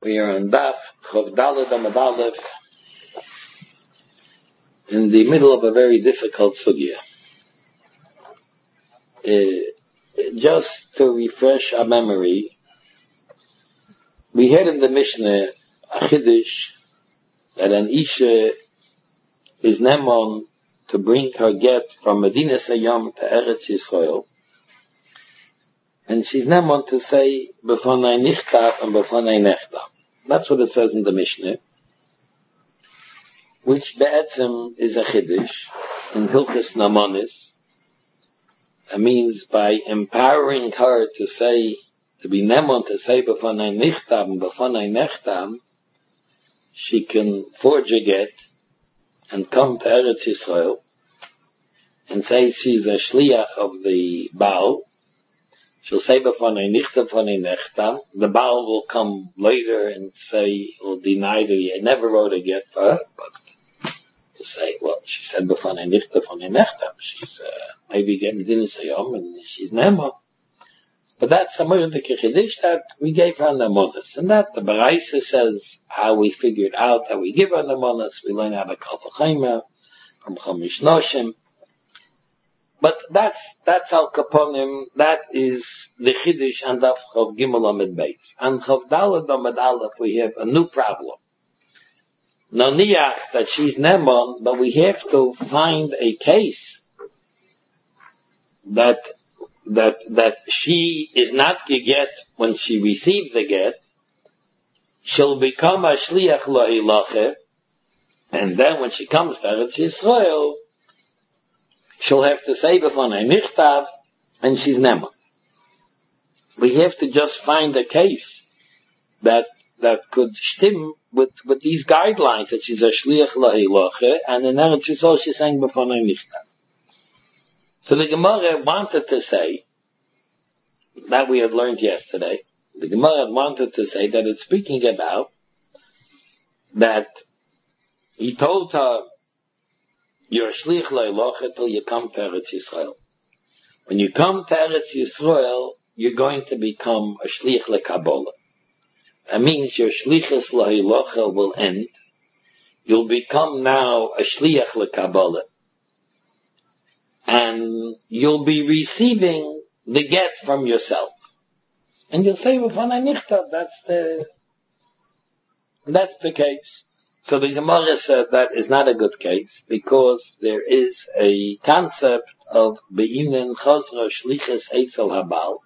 We are on Daf Chav Daled Amud Aleph, in the middle of a very difficult sugya. Just to refresh our memory, we had in the Mishnah a chiddush that an Isha is nemon to bring her get from Medina Sayyam to Eretz Yisrael, and she's nemon to say B'fanai Nichtav and B'fanai Nechtav. That's what it says in the Mishnah, which be'etzem is a chiddush in Hilchos Namonis. It means by empowering her to say, to be nemon to say B'fanai Nichtav and B'fanai Nechtav, she can forge a get and come to Eretz Yisrael and say she's a shliach of the Baal. She'll say B'fanai Nichtav, B'fanai Nechtav. The Baal will come later and say, will deny that he never wrote a get for her, but to say, well, she said B'fanai Nichtav, B'fanai Nechtav. She's maybe getting Medina Sayyam and she's Nema. But that's a Mordek Chiddush that we gave her Namonas. And that the Baraisa says how we figured out how we give her Namonas. We learn how to Kal V'Chaimer from Chamish Noshim. But that's Al Kaponim, that is the Chiddush and Daf Chav Gimel Amud Beis. And Chav Daled Amud Aleph we have a new problem. Noniach that she's Nemon, but we have to find a case that she is not geget when she receives the get. She'll become a shliach lo'ilache, and then when she comes to Eretz Yisrael, she'll have to say B'fanai Nichtav, and she's nema. We have to just find a case that could stim with these guidelines, that she's a shliach lo'ilache, and in Eretz Yisrael she's saying B'fanai Nichtav. So the Gemara wanted to say, that we had learned yesterday, the Gemara wanted to say that it's speaking about that he told her, you're a shlich lo'ilache till you come to Eretz Yisrael. When you come to Eretz Yisrael, you're going to become a shlich lekabbalah. That means your shlichus lo'ilache will end. You'll become now a shliach lekabbalah. And you'll be receiving the get from yourself. And you'll say, B'fanai Nichtav, that's the case. So the Gemara said that is not a good case, because there is a concept of Be'inen Chazra Shlichus Eitzel Habal,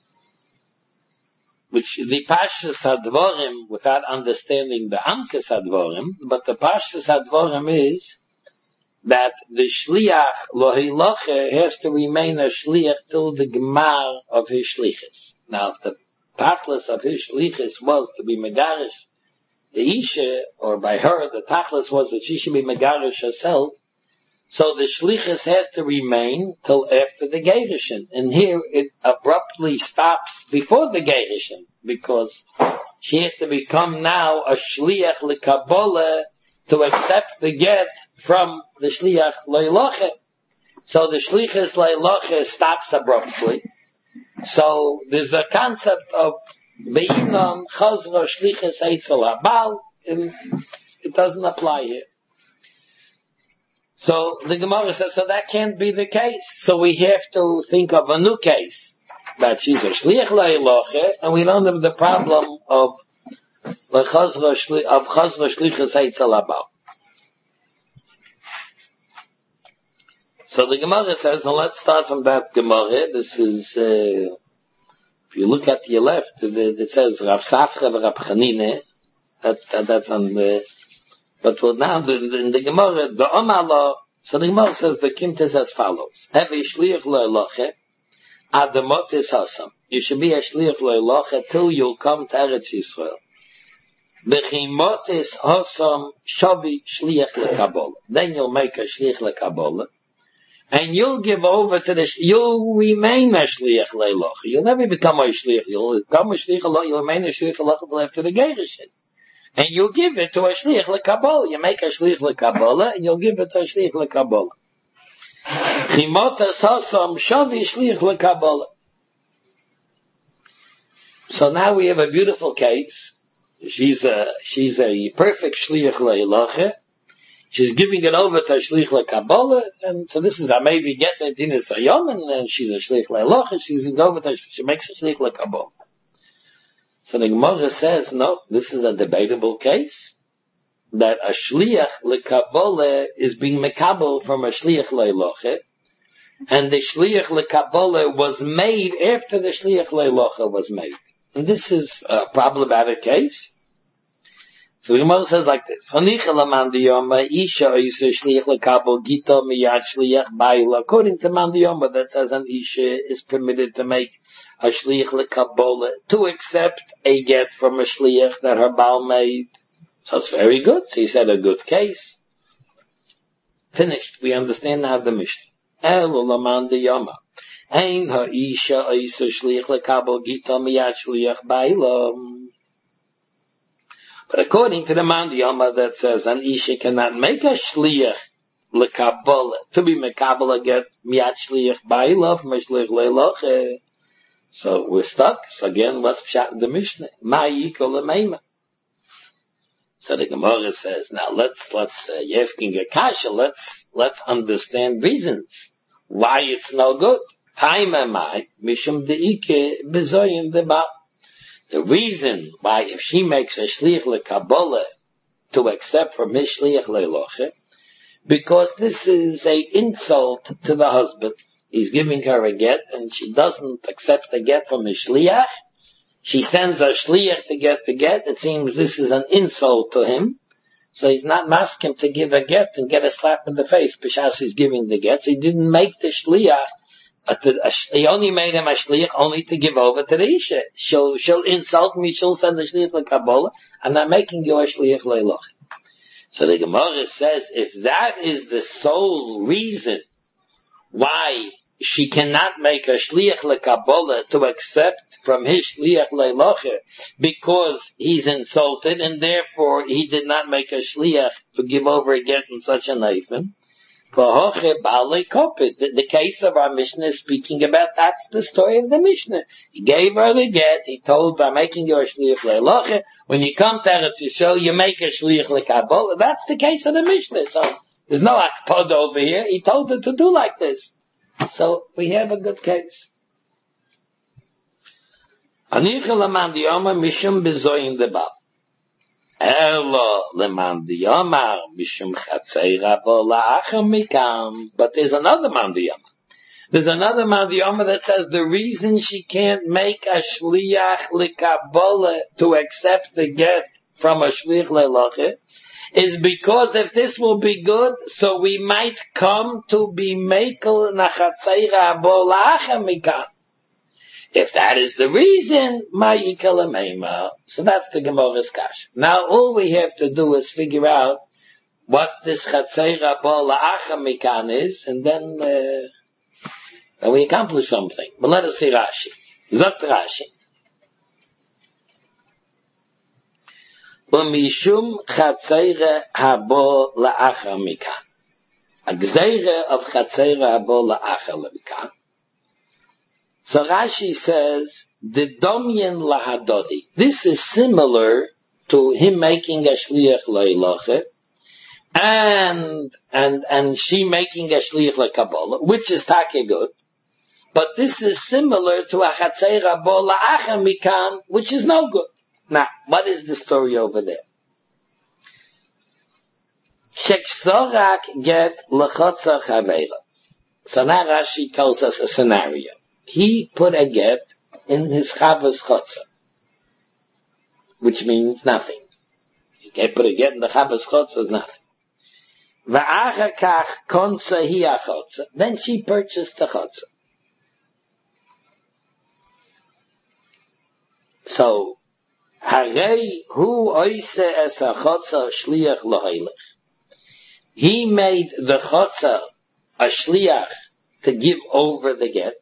which the Pashtus HaDvorim, without understanding the Amkes HaDvorim, but the Pashtus HaDvorim is that the shliach lo'ilache has to remain a shliach till the gemar of his shlichus. Now, if the tachlis of his shlichus was to be megarish the isha, or by her the tachlis was that she should be megarish herself, so the shlichus has to remain till after the gerushin. And here it abruptly stops before the gerushin, because she has to become now a shliach lekabbalah to accept the get from the shliach lo'ilache. So the shlichus lo'ilache stops abruptly. So there's a concept of be'inon chazra shlichus eitzel habal, and it doesn't apply here. So the Gemara says, so that can't be the case. So we have to think of a new case, that she's a shliach lo'ilache, and we don't have the problem of chazra shlichus eitzel habal. So the Gemara says, and let's start from that Gemara. This is, if you look at your left, it says Rav Safra and Rav Chanine. That's on the, but now in the Gemara, the Omala, so the Gemara says the Kimta is as follows. Have a shliach lo'ilache, adamot is hasam. You should be a shliach lo'ilache till you'll come to Eretz Yisrael. Bechimot is hasam shavi shliach lekabbalah. Then you'll make a shliach lekabbalah. And you'll give over to you'll remain a shliach lo'ilache. You'll never become a shliach. You'll become a shliach lo'ilache. You'll remain a shliach lo'ilache until after the gerushin. And you'll give it to a shliach lekabbalah. You make a shliach lekabbalah, and you'll give it to a shliach lekabbalah. Chimota sasam shavi shliach lekabbalah. So now we have a beautiful case She's a perfect shliach le'ilacha. She's giving it over to a shliach le'kabbalah, and so this is a maybe get the dinas hayom, and she's a shliach le'ilacha. She's over to, she makes a shliach le'kabbalah. So the Gemara says, no, this is a debatable case, that a shliach le'kabbalah is being mekabel from a shliach le'ilacha, and the shliach le'kabbalah was made after the shliach le'ilacha was made. And this is a problematic case. So the Gemara says like this: according to Mandiyoma, that says an isha is permitted to make a shliach lekabbalah, to accept a get from a shliach that her baal made. So it's very good. So he said a good case. Finished. We understand now the Mishnah. Mandiyoma. Ein ha isha isa shliach lekabbalah gita miyad shliach bailam. But according to the Mandiyama that says an isha cannot make a shliach lekabbalah, to be mekabbalah get miyad shliach bailah from a shliach leiloche. So we're stuck. So again, what's pshat in the Mishnah? Ma yikol lemeima. So the Gemara says, now let's you're asking a kasha, let's understand reasons why it's no good. Taima mai mishum deike bezoyin deba. The reason why, if she makes a shliach lekabbalah to accept from his shliach leiloche, because this is a insult to the husband. He's giving her a get, and she doesn't accept the get from his shliach. She sends a shliach to get the get. It seems this is an insult to him. So he's not masking to give a get and get a slap in the face. B'shas he's giving the get. So he didn't make the shliach. He only made him a shliach only to give over to the isha. She'll insult me, she'll send the shliach lekabbalah. I'm not making you a shliach leiloch. So the Gemara says, if that is the sole reason why she cannot make a shliach lekabbalah to accept from his shliach leiloch, because he's insulted and therefore he did not make a shliach to give over a get in such a naifim, the case of our Mishnah is speaking about, that's the story of the Mishnah. He gave her the get, he told by making your shliach leiloche, when you come to Eretz Yisrael, you make a shliach lekabbalah. That's the case of the Mishnah. So there's no akpod over here. He told her to do like this. So we have a good case. Anicha lemandiyama mishum bezoyin deba. But there's another Mandiyama. There's another Mandiyama that says the reason she can't make a shliach lekabbalah to accept the get from a shliach leiloche is because if this will be good, so we might come to be mekel nachatzei rabo la'achem mikam. If that is the reason, so that's the Gemara's kash. Now all we have to do is figure out what this chatzei rabo la'achem mikan is, and then we accomplish something. But let us see Rashi. Zot Rashi. Umishum chatzei rabo la'achem mikan. A gzeire of chatzei rabo la'achem mikan. So Rashi says, the domyen lahadodi. This is similar to him making a shliach leiloche, and she making a shliach lekabbalah, which is take good. But this is similar to a chatzei rabo la'achem mikan, which is no good. Now, what is the story over there? Sheksorak get lechotza chaveira. So now Rashi tells us a scenario. He put a get in his chavas chotza, which means nothing. He can't put a get in the chavas chotza is nothing. Va'achar kach konsa hi achotza. Then she purchased the chotza. So, harei hu oise es achotza shliach loheilech. He made the chotza a shliach to give over the get.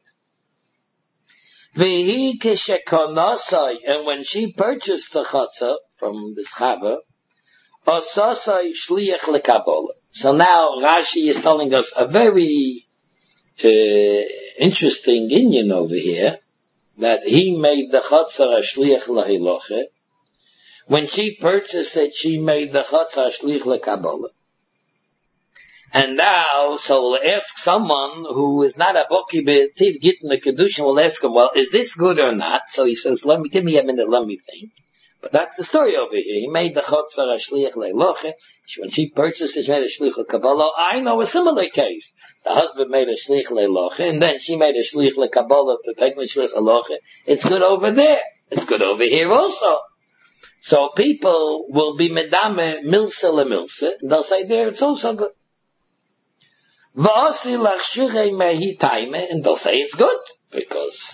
And when she purchased the chotza from this chava, osasai shliach lekabbalah. So now Rashi is telling us a very interesting inyan over here, that he made the chotza a shliach lehiloche, when she purchased it, she made the chotzer shlich lekabbalah. And now, so we'll ask someone who is not a boki b'tiv gittin the kedushin, we'll ask him, well, is this good or not? So he says, give me a minute, let me think. But that's the story over here. He made the chotzer shlich leiloche. When she purchased it, she made a shlich lekabbalah. I know a similar case. The husband made a shlich leiloche, and then she made a shlich lekabbalah to take the shlich leiloche. It's good over there. It's good over here also. So people will be medame milse lemilse, and they'll say there it's also good. V'asi lachshirei mehi taime, and they'll say it's good, because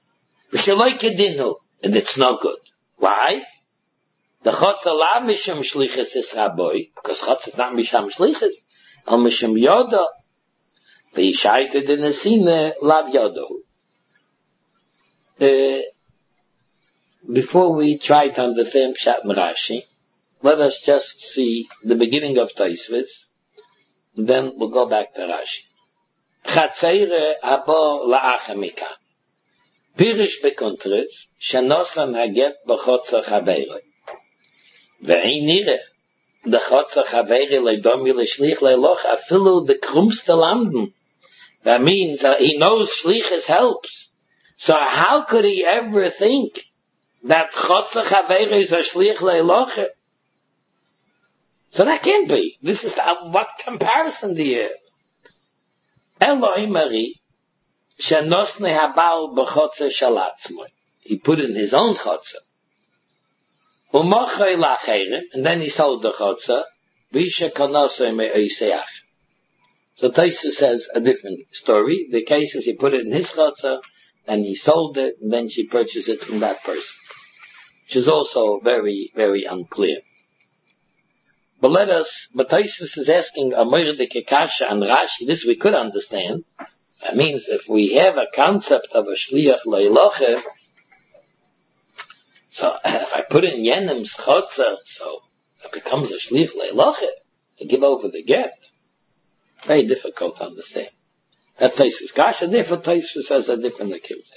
and it's not good. Why? The chotzer la misham shlichus is raboy, because chotzer is not misham shlichus, al misham yoda, v'yishaited in the sine lav yodo. Before we try to understand Pshat and Rashi, let us just see the beginning of Tosfos, and then we'll go back to Rashi. Chatzeire habo la'acha mikan. Pirish bekontris, shenosan haget b'chotzer chaveiroi. Ve'ein nire, the chotzer chaveiroi leidomi l'shlich leiloch afilu the krumste landen. That means he knows shlichus helps. So how could he ever think that chotzer chaveiroi is a shlich leiloch? So that can't be. This is what comparison do you have? Eloi Mari, shenosne habal b'chotzer shalatzmoi. He put in his own chotzer. Umochoi la'cherim, and then he sold the chotzer. V'isha konosoi me'oiseach. So Tosfos says a different story. The case is he put it in his chotzer, and he sold it, and then she purchased it from that person. Which is also very, very unclear. But Tosfos is asking a moerdike kasha and Rashi, this we could understand. That means if we have a concept of a shliach leiloche, so if I put in Yenim's chotzer, so it becomes a shliach leiloche, to give over the get. Very difficult to understand. That's Tosfos kasha, therefore Tosfos has a different account.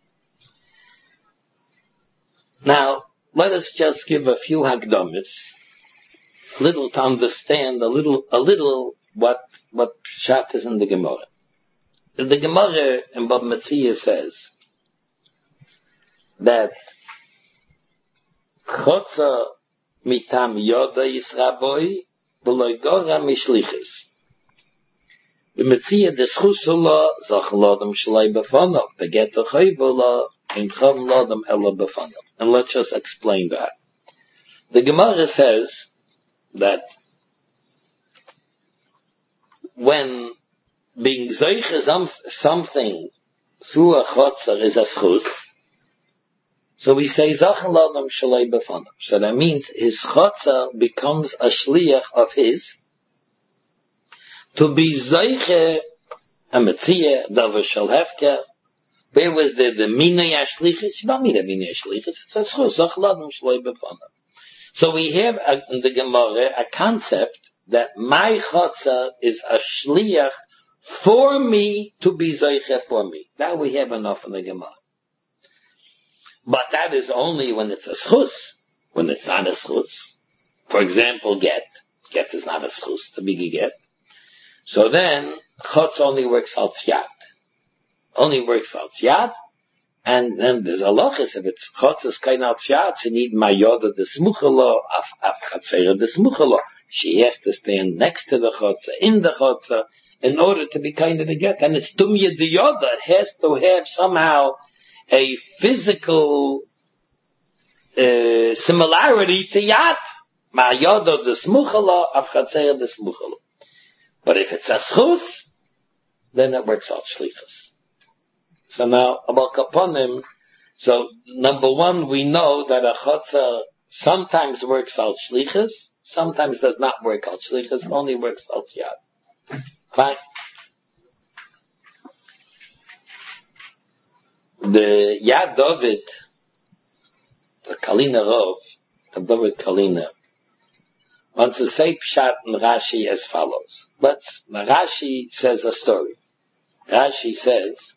Now, let us just give a few hakdamis, a little to understand, a little what Pshat is in the Gemara. The Gemara in Bab Metzia says that chotzer mitam yoda yisraboy v'loy gora mishlichis. The Metzia deschus hula zach lodem shloi befonov begeto choyvola in chom lodem ela befonov. And let's just explain that. The Gemara says that when being zeiche something through a chotzer is a schus, so we say zachen lodem shalei befonov. So that means his chotzer becomes a shliach of his to be zeiche a metzia davar shel hefker. Where was the minay ashlichus? Not minay ashlichus. It's a schus zachen lodem shalei befonov. So we have in the Gemara a concept that my chotzer is a shliach for me to be zeiche for me. Now we have enough in the Gemara. But that is only when it's a schus. When it's not a schus. For example, get. Get is not a schus, the biggie get. So then, chotz only works al tziyad. Only works al tziyad. And then there's a lochis, if it's chotzes kain al tziyad, she need mayoda de smuchalo, af chatzera de smuchalo. She has to stand next to the chotzer, in the chotzer, in order to be kind of the get. And it's dumya de yoda. It has to have somehow a physical similarity to yad. Mayoda de smuchalo, af chatzera de smuchalo. But if it's a schus, then it works out shlichus. So now, about kaponim, so number one, we know that a chotzer sometimes works out shlichus, sometimes does not work out shlichus, only works out yad. Fine. The Yad David, the Kalina Rov, the David Kalina, wants to say Pshat and Rashi as follows. Rashi says a story. Rashi says,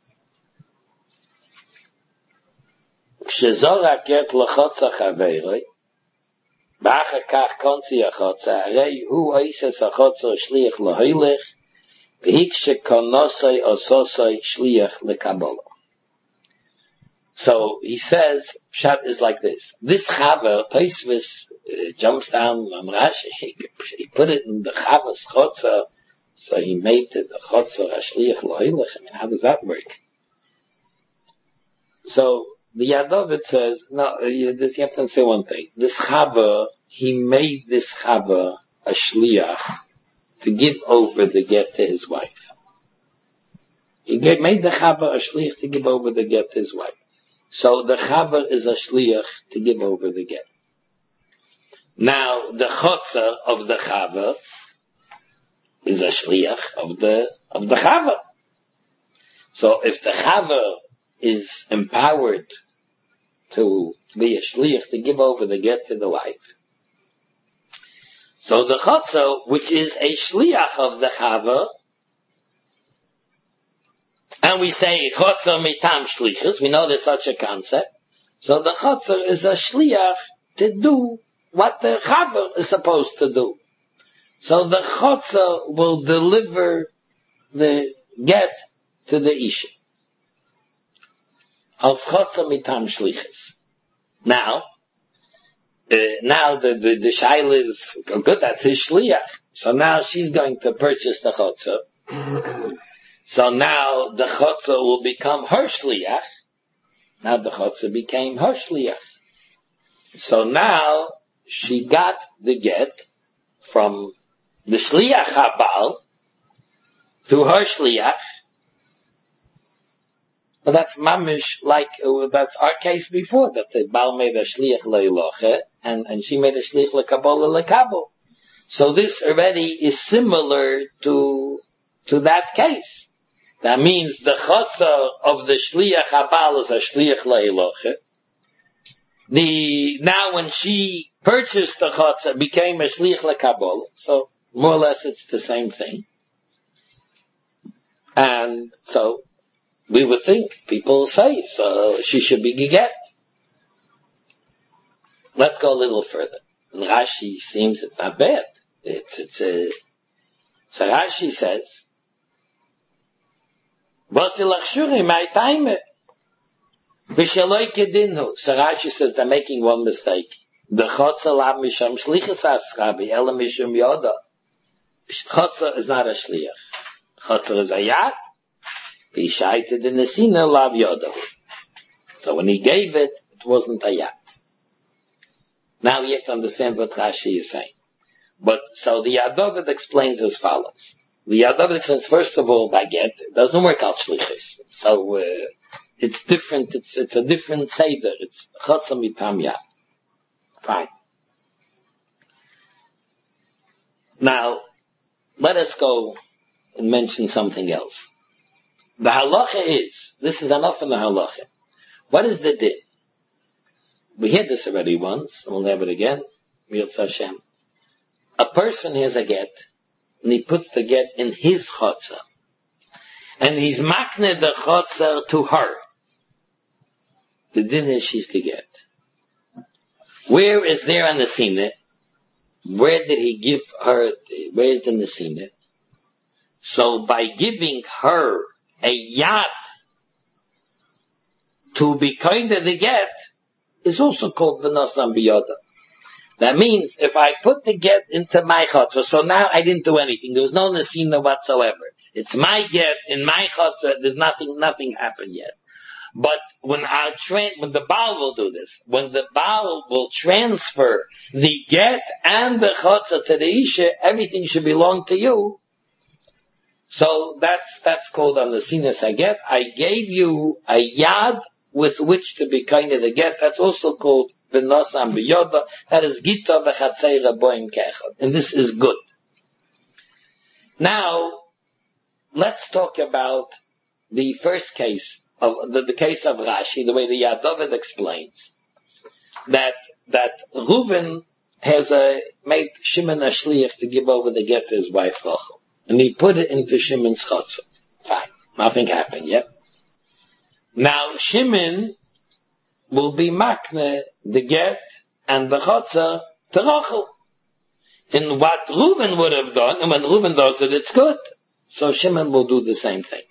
כשזורק גט לחוצה חברוי, Ba'achar kach konzi achotza, arei hu oises achotza shliach lahoilech, v'hikshe konosoi ososoi shliach lekabolo. So he says, Pshat is like this. This Chava, Tosfos jumps down on Rashi, he put it in the Chava's Chotza, so he made it the Chotza Ashliach Lo'ilach. I mean, how does that work? So the Yadovit says, no, you have to say one thing. This Chava, he made this Chava a Shliach to give over the get to his wife. He made the Chava a Shliach to give over the get to his wife. So the Chava is a Shliach to give over the get. Now, the Chotza of the Chava is a Shliach of the Chava. So if the Chava is empowered to be a Shliach to give over the get to the wife, so the Chotza, which is a Shliach of the Chava, and we say Chotzer mitam shlichus, we know there's such a concept. So the Chotzer is a shliach to do what the Chaver is supposed to do. So the Chotzer will deliver the get to the Isha. Al Chotzer mitam shlichus. Now the Shaila is good, that's his shliach. So now she's going to purchase the Chotzer. So now the Chotzer will become her shliach. Now the Chotzer became her shliach. So now she got the get from the shliach habal to her shliach. But that's mamish like that's our case before, that the Baal made a shliach leiloche and she made a shliach lekabol lekabel. So this already is similar to that case. That means the chotza of the shliach habal is a shliach leiloche. Now when she purchased the chotza, it became a shliach lekabol. So more or less it's the same thing. And so we would think, people say, so she should be giget. Let's go a little further. And Rashi seems it's not bad. So Rashi says, so Rashi says they're making one mistake. The chotza lav misham shlichus aschabi ela mishum yoda. Chotza is not a shliach. Chotza is a yad. V'ishaited in the sina lav yoda. So when he gave it, it wasn't a yad. Now you have to understand what Rashi is saying. But so the Yadovid explains as follows. The Yadovid explains, first of all, by get, it doesn't work out shlichus. So it's different, it's a different seder. It's chotza mitam yad. Fine. Now, let us go and mention something else. The halacha is, this is enough in the halacha. What is the din? We had this already once, and we'll have it again. Hashem. A person has a get, and he puts the get in his chotzer. And he's makne the chotzer to her. The din is she's get. Where is there on the Sinai? Where did he give her, where is the Sinai? So by giving her a yad to be kind of the get, is also called v'nosam biyoda. That means if I put the get into my chotzer, so now I didn't do anything. There was no nesina whatsoever. It's my get in my chotzer. There's nothing happened yet. But when the Baal will do this, when the Baal will transfer the get and the chotzer to the isha, everything should belong to you. So that's called on the sinas I get. I gave you a yad with which to be kind of the get. That's also called v'nosam biyoda. That is gita v'chatzei raboim kechad. And this is good. Now, let's talk about the first case of the case of Rashi, the way the Yadovid explains. That Reuven has made Shimon a shliach to give over the get to his wife Rachel. And he put it into Shimon's chotzer. Fine. Nothing happened yet. Now Shimon will be makne the get and the chotzer to Rachel. And what Reuben would have done, and when Reuben does it, it's good. So Shimon will do the same thing.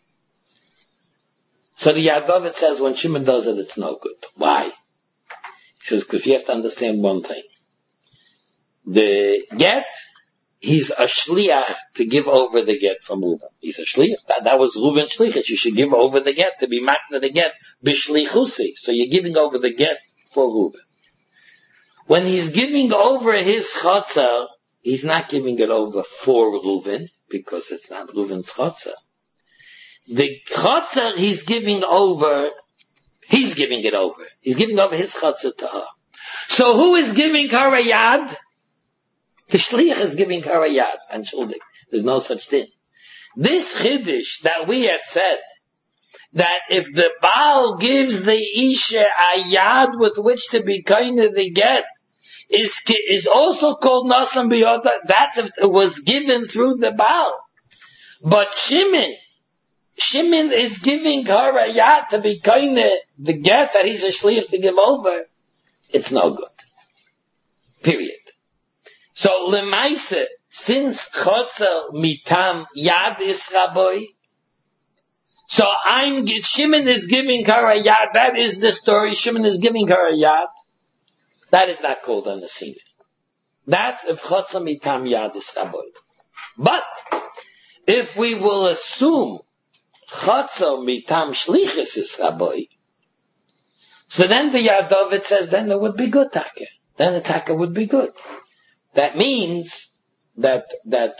So the Yadavid says when Shimon does it, it's no good. Why? He says, because you have to understand one thing. The get, he's a shliach to give over the get from Reuben. He's a shliach. That was Reuben's shliach. You should give over the get, to be makna the get, b'shlichusi. So you're giving over the get for Reuben. When he's giving over his chotzer, he's not giving it over for Reuben, because it's not Reuben's chotzer. The chotzer he's giving over, he's giving it over. He's giving over his chotzer to her. So who is giving her a yad? The shliach is giving her a yad. And shuldig. There's no such thing. This chiddush that we had said, that if the Baal gives the Isha a yad with which to be kind of the get, is also called Nasam B'Yoda. That's if it was given through the Baal. But Shimon is giving her a yad to be kind of the get that he's a shliach to give over. It's no good. Period. So Lemaise, since Chotzer mitam yad is Raboy, so Shimon is giving her a yad. That is the story. Shimon is giving her a yad. That is not called a nesina. That's if Chotzer mitam yad is Raboy. But if we will assume Chotzer mitam shlichus is Raboy, so then the Yadavid says, then it would be good taka. Then the taka would be good. That means that the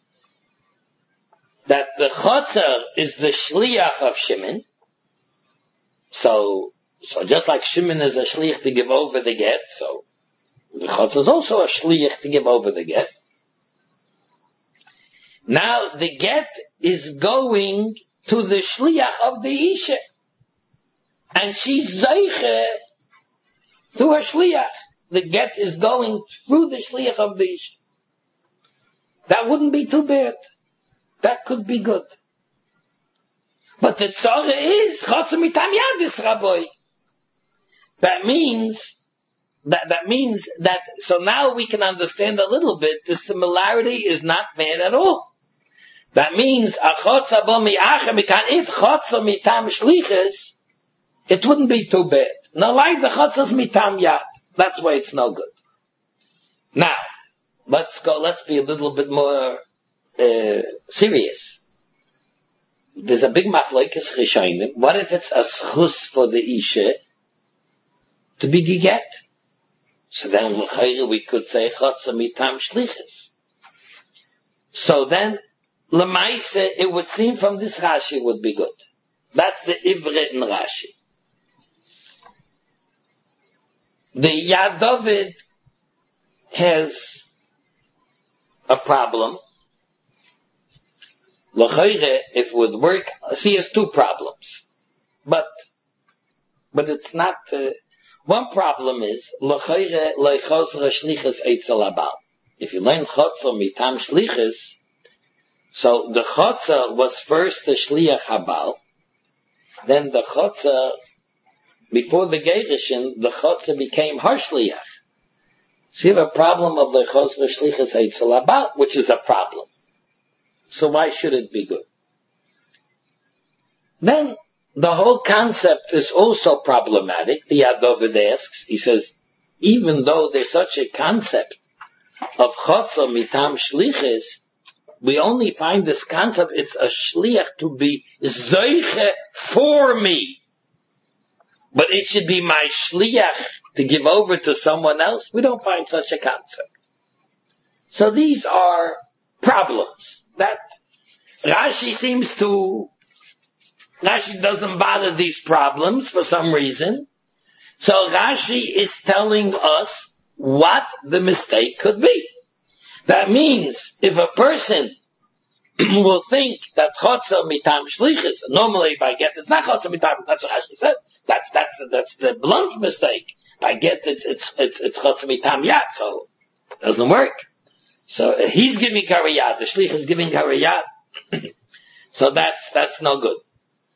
Chotzer is the shliach of Shimon. So just like Shimon is a shliach to give over the get, so the Chotzer is also a shliach to give over the get. Now the get is going to the shliach of the Isha. And she's zeiche through her shliach. The get is going through the shliach of the Isha. That wouldn't be too bad. That could be good. But the tzara is Chotzer mitam yadis Raboy. That means that so now we can understand a little bit. The similarity is not bad at all. That means if Chotzer mitam shlichus, it wouldn't be too bad. No, like the Chotzer's mitam yad. That's why it's no good. Now, let's be a little bit more serious. There's a big machlokes rishonim. What if it's a schus for the Isha to be geget? So then we could say Chotzer mitam shlichus. So then, Lemaise, it would seem from this Rashi would be good. That's the Ivrit in Rashi. The Yadavid has a problem. L'chayre, if it would work, he has two problems. But it's not, one problem is, l'chayre leichosra shlichus eitzel abal. If you learn Chotzer mitam shlichus, so the Chotzer was first the shliach habal, then the Chotzer, before the Gerishin, the Chotzer became her shliach. So you have a problem of the Chotzer shlichus eitzel abal, which is a problem. So why should it be good? Then, the whole concept is also problematic. The Yadavid asks, he says, even though there's such a concept of Chotzer mitam shlichus, we only find this concept, it's a shliach to be zeiche for me. But it should be my shliach to give over to someone else. We don't find such a concept. So these are problems. That Rashi doesn't bother these problems for some reason. So Rashi is telling us what the mistake could be. That means if a person will think that Chotzer mitam shlichus, normally by get it's not Chotzer mitam, that's what Rashi said. That's the blunt mistake. By get it's Chotzer mitam yad, so it doesn't work. So he's giving her a yad, the shlich is giving her a yad. So that's no good.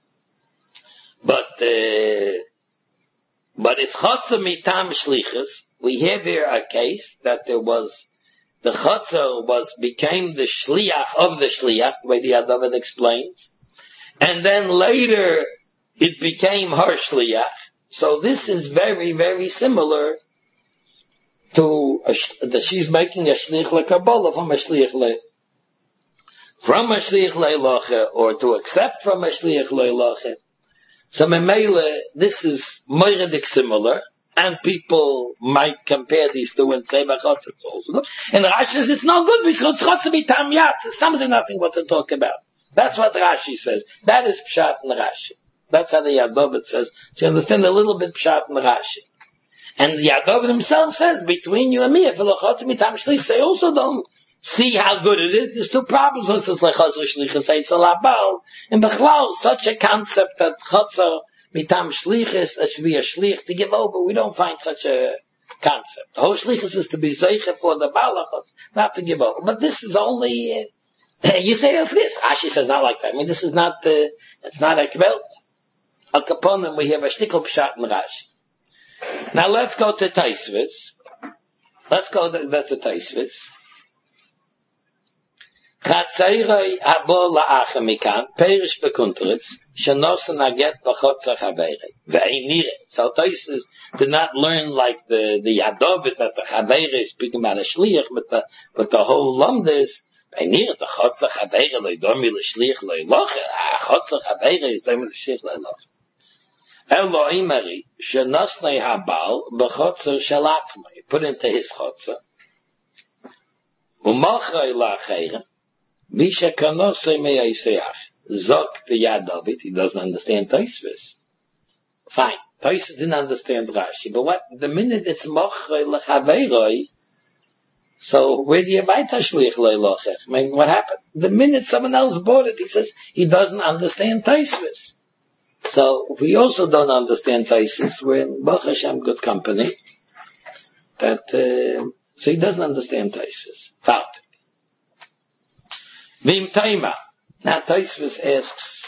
But if Chotzer mitam shlichus, we have here a case that there was, the Chotzer became the Shliach of the Shliach, the way the Adavid explains. And then later, it became her Shliach. So this is very, very similar to that she's making a Shliach LeKabbalah from a Shliach Leiloche, or to accept from a Shliach Leiloche. So Memele, this is moiridik similar, and people might compare these two and say, but it's also good. And Rashi says it's not good because Chotzer Mitam Yatz is something nothing what to talk about. That's what Rashi says. That is Pshat in Rashi. That's how the Yadovit says. So you understand a little bit Pshat in Rashi. And the Yadovit himself says, between you and me, if Chotzer Mitam Shlich, they also don't see how good it is. There's two problems. One says, Chotzer Shlichus Eitzel Abal. And Bechlal, such a concept that Chotzer Mitam Shlichus, that should be a Shlich to give over. We don't find such a concept. The whole Shlichus is to be Zeiche for the Balachot, not to give over. But this is only, you say of this. Rashi says not like that. I mean, this is not, it's not a Kvelt. Al Kaponim, we have a shtickle Pshat in Rashi. Now let's go to Taisvitz. Let's go to Taisvitz. Chatzerei habo la'acha mikan, perish bekunteritz, shenosen aget b'chotzer chaverei, ve'einire. So Taisvitz did not learn like the Yadovit that the chaverei is speaking about a shliach, but the whole lumdis, ve'einire, the chotzer chaverei le'domi l'shliach le'loche, chotzer chaverei is domi l'shliach le'loche. Elo imari, shenosnei habal b'chotzer shalatzmai, put into his chotzer, u'machrei la'acheirem, Visha kanosei me'ayseach. Zok the Yadovit, he doesn't understand Taisvis. Fine. Taisvis didn't understand Rashi. But what, the minute it's mochrei lechaveiroi, so where do you buy tashlich leilochech? I mean, what happened? The minute someone else bought it, he says, he doesn't understand Taisvis. So, we also don't understand Taisvis, we're in Baruch Hashem good company, that, so he doesn't understand Taisvis. Fact. Vim Taima. Now Taisvis asks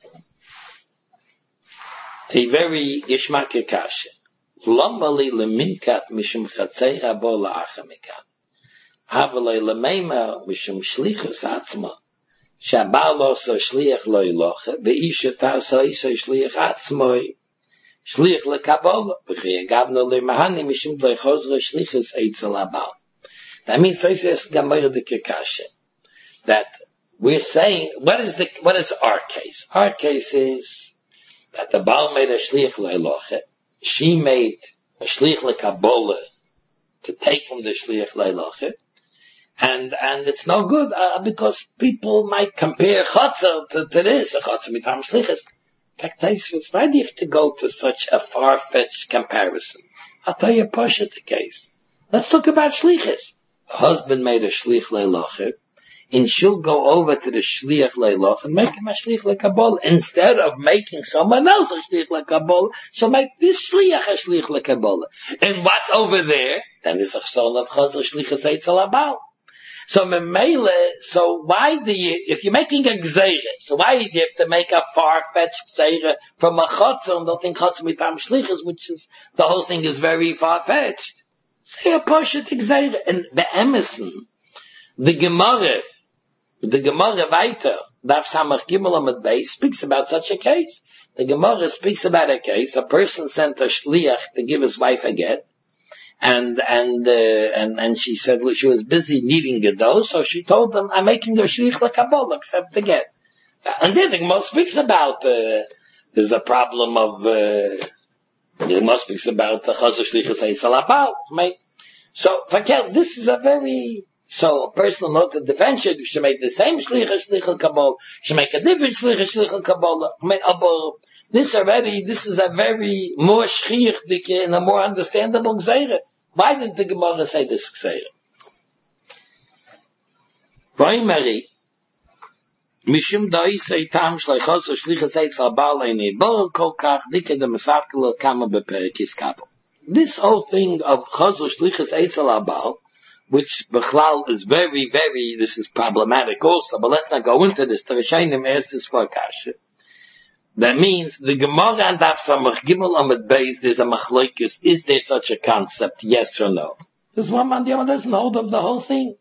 a very Gishmak kasha. Lomali leminkat mishum chatzei habo la'acha mikan. Havalei lemeima mishum shlichus atzma. Shabal oso shliach lo iloche. Ve'isha ta'so iso shliach atzmoi. Shliach lekabola. V'chiyah gavno le'mahani mishum dleichozre shlichus eitzel abal. That means Taisvis asks Gamor the kasha. That we're saying, what is our case? Our case is that the Baal made a shliach leiloche. She made a shliach lekabole to take from the shliach leiloche. And it's no good, because people might compare chotzer to this, a chotzer mitam shlichus. In fact, why do you have to go to such a far-fetched comparison? I'll tell you a pasha the case. Let's talk about shlichus. The husband made a shliach leiloche. And she'll go over to the shliach leiloch and make him a shliach lekabol. Instead of making someone else a shliach lekabol, she'll make this shliach a shliach lekabol. And what's over there? Then there's a chson of chazar shlichas eitzel abal. So memele, so why do you, if you're making a gzeire, so why do you have to make a far-fetched gzeire from a chotzer and don't think chotzer mitam shlichas, which is, the whole thing is very far-fetched. Say a poshet gzeire. And the Emerson, the Gemara weiter, Daf Samach Gimel Amud Beis, speaks about such a case. The Gemara speaks about a case, a person sent a shliach to give his wife a get, and she said she was busy kneading a dough, so she told him, I'm making a shliach lekabol, accept the get. And then the Gemara speaks about, there's a problem of, the Gemara speaks about the chazar shlichus eitzel abal. So, this is a very, so a person not to defend it, you should make the same shliach kabbalah, should make a different shliach kabbalah. This is a very more shchiach and a more understandable gzeire. Why didn't the Gemara say this gzeire? Primary, mishum da'isei tam shleichos shlichas eitzel abal einei bor kol kach dike de mesafkel kama beperikis kabel. This whole thing of chazar shlichas eitzel abal, which Bechlal is very, very, this is problematic also, but let's not go into this. Tereshainim asks this for Kasha. That means the Gemara and Daf Samach Gimel Amud Beis, there's a machlokes. Is there such a concept? Yes or no? There's one man, the other doesn't hold up the whole thing.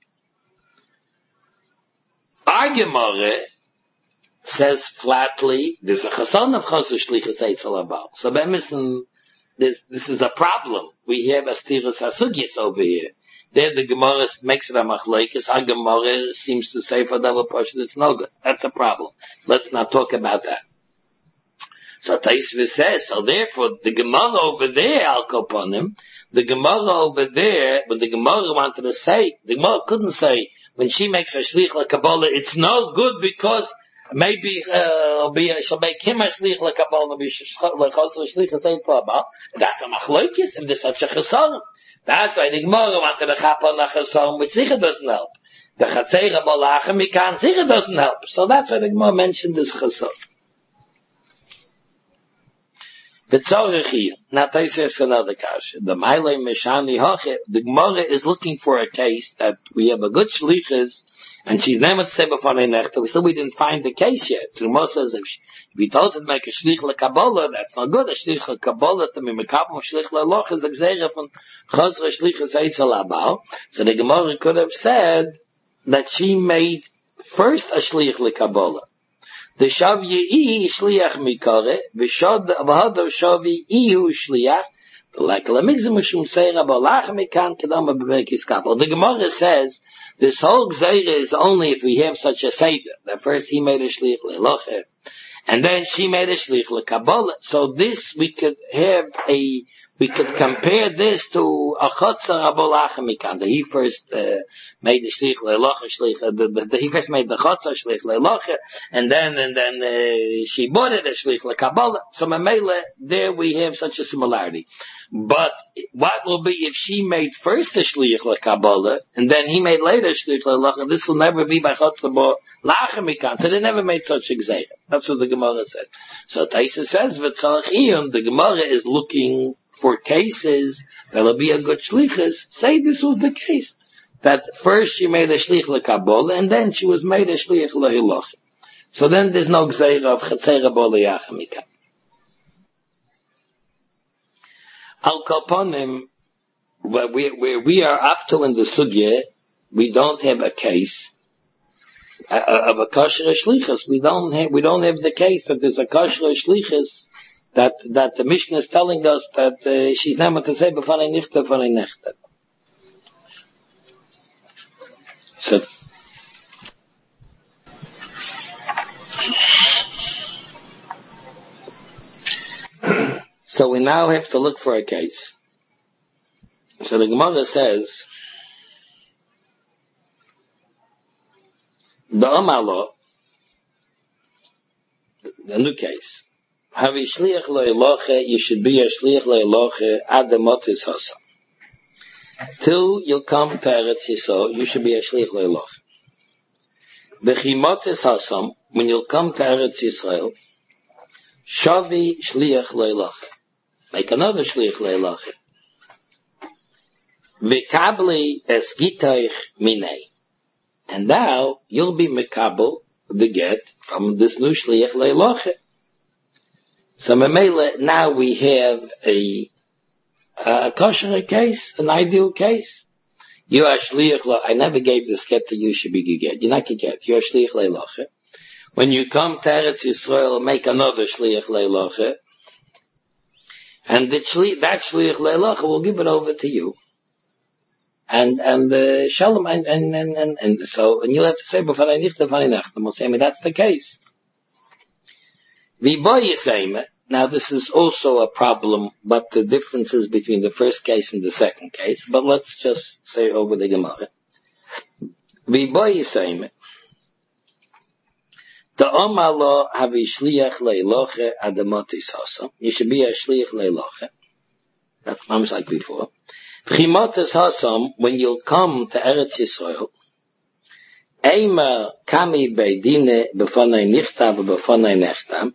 Our Gemara says flatly, there's a chason of chosr shlichus eitzel habal. So this is a problem. We have a stiras hasugyas over here. There the Gemara makes it a machlokes. Our Gemara seems to say for double portion it's no good. That's a problem. Let's not talk about that. So Taisva says, so therefore the Gemara over there, I'll go upon him, the Gemara over there, but the Gemara wanted to say, the Gemara couldn't say, when she makes a shlich la Kabbalah, it's no good because maybe she'll make him a shlich la Kabbalah, that's a machlokes, and there's such a chesaron. That's why the Gemara wanted to chap on a chesaron, which sicher doesn't help. The chatzera balachem, mikan, sicher doesn't help. So that's why the Gemara mentioned this chesaron. Now they say another kasha. The Mailei Meshani Hoche, the Gemara is looking for a case that we have a good shlichus, and she's never said before the necht. We didn't find the case yet. So the Gemara says if we told her to make a shlich la Kabbalah, that's not good. A shlich la Kabbalah to be mekabel shlich la loch is a gzeira from chosra shlichus eitzel habal. So the Gemara could have said that she made first a shlich la Kabbalah. The Shavi'i shliach mikare, v'hadar Shavi'i hu shliach, like the Migzimashum Seira balach mikan kedama bevekis kapel. The Gemara says this whole gzeira is only if we have such a seder. That first he made a shliach leloche, and then she made a shliach lekabbalah. So this we could compare this to a chotzer abolach mikan. That he first made the shlich leloche he first made the chotzer shlich leloche, and then she bought it a shlich lekabbalah. So mamela there we have such a similarity. But what will be if she made first a shlich lekabbalah and then he made later a shlich leloche? This will never be by chotzer abolach mikan. So they never made such a gzeira. That's what the Gemara says. So Taisa says v'tzalach the Gemara is looking for cases that'll be a good shlichus. Say this was the case. That first she made a shlich lekabbalah and then she was made a shlich lehiloch. So then there's no gzeira of chatzera boliyach mikan. Al kaponim, where we are up to in the sugya, we don't have a case of a kosher shlichus. We don't have the case that there's a kosher shlichus that the Mishnah is telling us that she's never to say b'fanei nichta b'fanei nechta. So we now have to look for a case. So the Gemara says, the Amalo, the new case, Havi shliach le'eloche, you should be a shliach le'eloche ad demotis hasam. Till you come to Eretz Yisrael, you should be a shliach le'eloche. B'chimotis hasam, when you'll come to Eretz Yisrael, shavi shliach le'eloche. Make another shliach le'eloche. V'kabli es gitoich minei. And now you'll be mekabel the get from this new shliach le'eloche. So Mamela, now we have a kosher case, an ideal case. You are shliach lo. I never gave this get to you, should be get. You're not get. You're shliach le'eloche. When you come to Eretz Yisrael, make another shliach le'eloche, and that shliach le'eloche will give it over to you. And shalom, and so, and you'll have to say b'fanei nichta b'fanei nechta. We'll say, that's the case. Now this is also a problem, but the differences between the first case and the second case. But let's just say over the Gemara. The Omalo havi shliach le'eloche adamotis hasam. You should be a shliach le'eloche. That's almost like before. V'chimotis hasam, when you'll come to Eretz Yisrael, Eima kami beidine b'fanei nichta v'b'fanei nechta.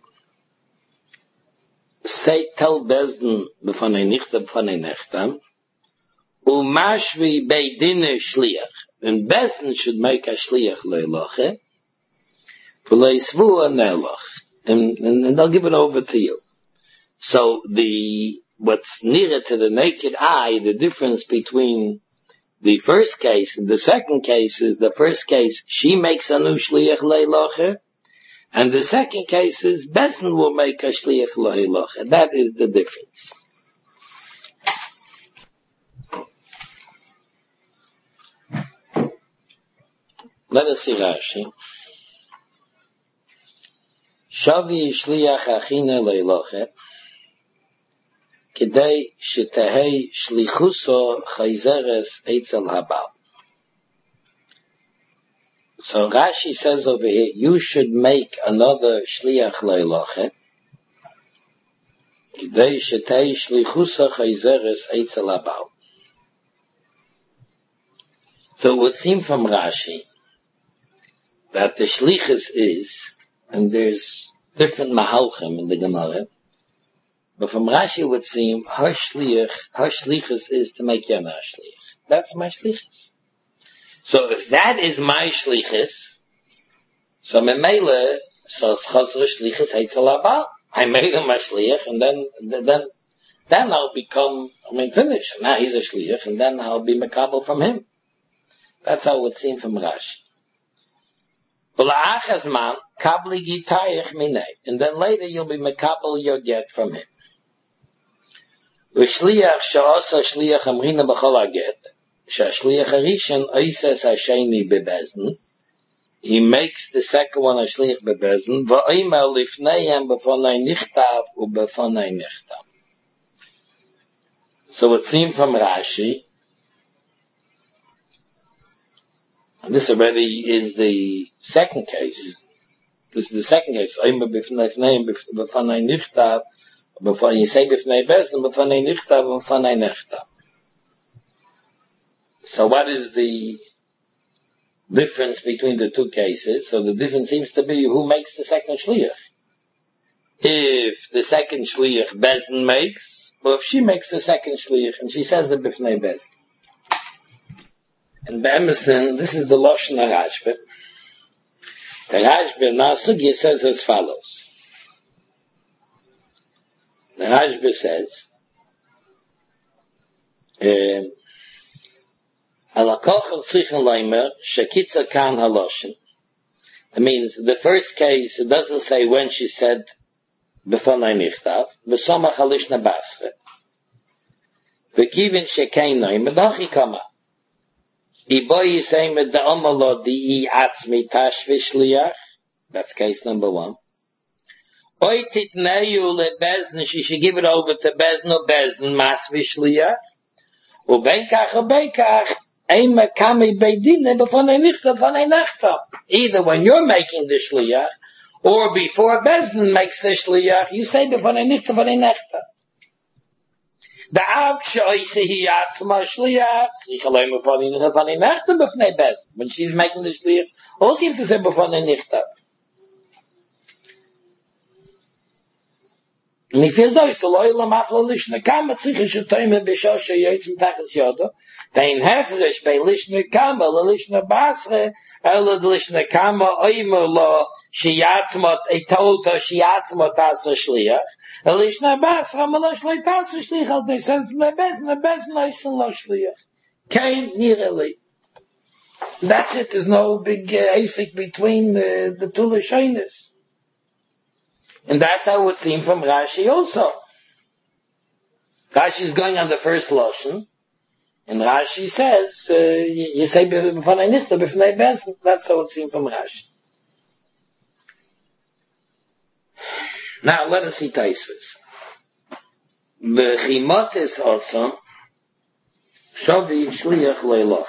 Say, tell Bezdin b'fanei nichta b'fanei nechta. Umashvi beidine shliach. And Bezdin should make a shliach le'eloche. V'leisvu a neloch. and they'll give it over to you. So what's nearer to the naked eye, the difference between the first case and the second case is the first case, she makes anu shliach leilocher, and the second case is Besen will make a shliach leilocher. That is the difference. Let us see Rashi. Shavi shliach achina leilocher, Kedei shetehei shlichuso chayzeres eitzel habal. So Rashi says over here, you should make another shliach leiloche. Kedei shetehei shlichuso chayzeres eitzel habal. So it would seem from Rashi that the shlichus is, and there's different mahalchim in the Gemara, but from Rashi it would seem, her shlichus is to make Yana shlich. That's my shlichus. So if that is my shlichus, so memele, so chazra shlichus heitzel haba. I made him a shlich, and then I'll become, finished. Now he's a shlich, and then I'll be mekabel from him. That's how it would seem from Rashi. And then later you'll be mekabel your get from him. V'shliach she'asa shliach amrina b'chol haget, she'ashliach harishon oises hasheni bebezin. He makes the second one a shliach bebezin. V'oimer lifneihem b'fonai nichtav u'b'fonai nichtav. So it seems from Rashi, and this already is the second case. This is the second case. Oimer lifneihem b'fonai nichtav. Before you say b'fnei besen, b'fonei nichtav, b'fonei nechtav. So what is the difference between the two cases? So the difference seems to be who makes the second shliach. If the second shliach besen makes, or if she makes the second shliach and she says it b'fnei besen. And Emerson, this is the Lashon HaRashba. The Rashba Nasugya says as follows. The Rashba says, it means the first case, it doesn't say when she said b'fonai nichtav, v'somach halishna basre. V'kivin shekein medachi kama. Iboy yisay med da'omalo di'i atzmi tashvish liyach. That's case number one. Oy titneyu lebezn, she should give it over to bezn or bezn masvish liyach. Ubeikach, eima kami beidine b'fonei nichtav, b'fonei nechtav. Either when you're making the shliach, or before bezn makes the shliach, you say b'fonei nichtav, b'fonei nechtav. The av she'oisehi atzma shliach, sichaloy b'fonei nichtav, b'fonei nechtav, b'fonei bezn. When she's making the shliach, also you have to say b'fonei nichtav. And if you say, so loy lam afla lishna kama tzich shetoyme b'shoshe yoytzim tachas yodo, vein hefresh bei lishna kama lishna basre, ela lishna kama oimer lo shiyatzmot etota shiyatzmot asa shliach, lishna basre malosh lo tasa shliach, al desens nebez loishn lo shliach. Kain nireli. That's it. There's no big asik between the two lashonos. And that's how it would seem from Rashi also. Rashi is going on the first lashon, and Rashi says, you say b'fonei nichtav, b'fonei besen. That's how it would seem from Rashi. Now let us see Taisvus. V'chimot is also shavi shliach leiloch.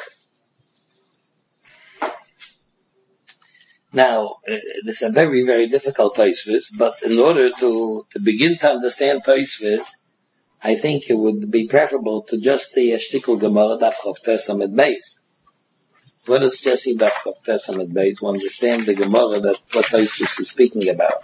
Now, this is a very, very difficult Taisvus, but in order to begin to understand Taisvus, I think it would be preferable to just see a shtikul Gemara Daf Chav Tes Amud Beis. Let us just see Daf Chav Tes Amud Beis to understand the Gemara that what Taisvus is speaking about.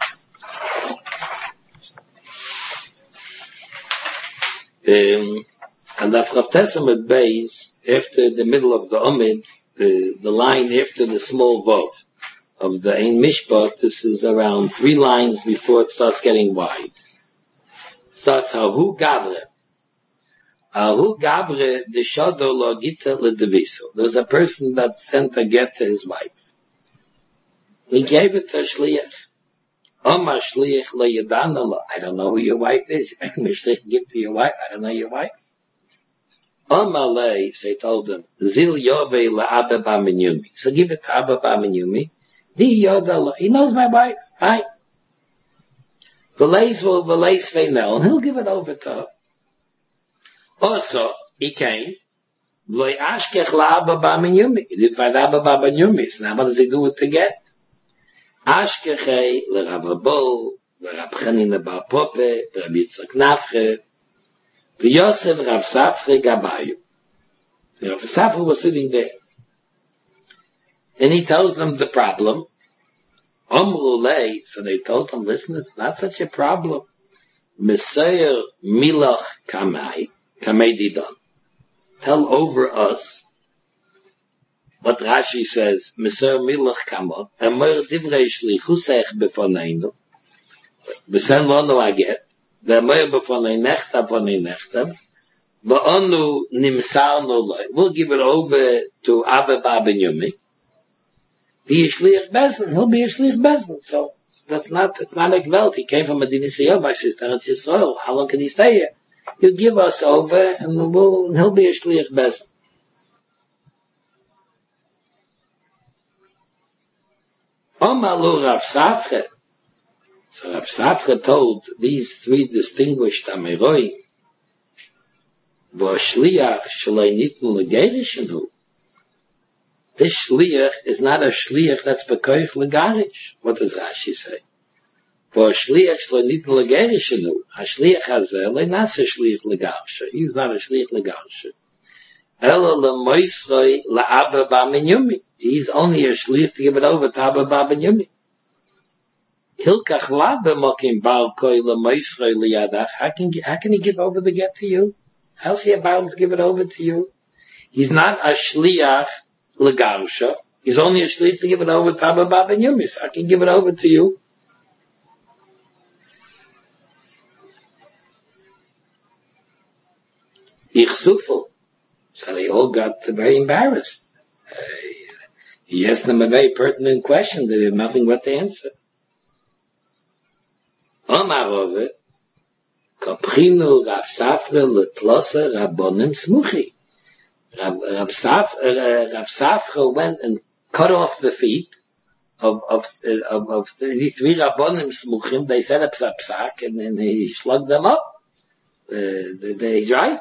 And Daf Chav Tes Amud Beis, after the middle of the Amud, the line after the small vav, of the Ein Mishpat, this is around 3 lines before it starts getting wide. It starts, Ahu Gavre. Ahu Gavre, the Shado Lo Gita Le Deviso. There's a person that sent a get to his wife. He gave it to a Shliach. Oma Shliach Lo Yadana Lo. I don't know who your wife is. You make me Shliach give to your wife. I don't know your wife. Oma Lei, so he told him, Zil Yove La Abba Ba Minyumi. So give it to Abba Ba Minyumi. Di Yoda, he knows my wife, fine. V'leis veinel, and he'll give it over to her. Also, he came, V'loi ashkech la'abba ba'minyumi. He did find Abba ba'minyumi, so now what does he do with the get? Ashkechei l'Rabba Bo, l'Rab Chanina bar Pope, l'Rab Yitzchak Nafche, v'Yosef Rav Safre Gabayu. Rav Safre was sitting there. And he tells them the problem. Omrulei, so they told him, listen, it's not such a problem. Mesayer milach kamei didon. Tell over us what Rashi says, Mesayer milach kamot, Amar divrei shlichusech befoneinu, B'sen lono aget, V'amar befonei nechtav, V'onu nimsarno loi. We'll give it over to Abba Ba Binyumi. Be a shliach bezin, he'll be a shliach bezin. So it's not like Welt. He came from Medina Yisrael by sister, it's Yisrael. How long can he stay here? He'll give us over, and he'll be a shliach bezin. Omalu Rav Safre. So Rav Safre told these 3 distinguished Amiroi, Vo shliach shalei nitnu legerishenu. This shliach is not a shliach that's bekoich legarish. What does Rashi say? For a shliach shlo nitnu legerishenu, a shliach hazeh leinase shliach legarsha. He's not a shliach legarsha. Ela lemoisroi la'abba ba'minyumi. He's only a shliach to give it over to Abba ba'minyumi. Hilkach labbe mokim bal koi lemoisroi liyadach. How can he give over the get to you? How's he about to give it over to you? He's not a shliach legarsha. He's only a shliach to give it over to Abba Ba Binyumi. So I can give it over to you. Ichsufel. So they all got very embarrassed. He asked them a very pertinent question. They had nothing but to answer. Omar of it, Kaprinu Rav Safre letlosa Rabbonim Smuchi. Rav Safre went and cut off the feet of the 3 Rabbonim Smuchim. They set up psak and then he slugged them up. He's right.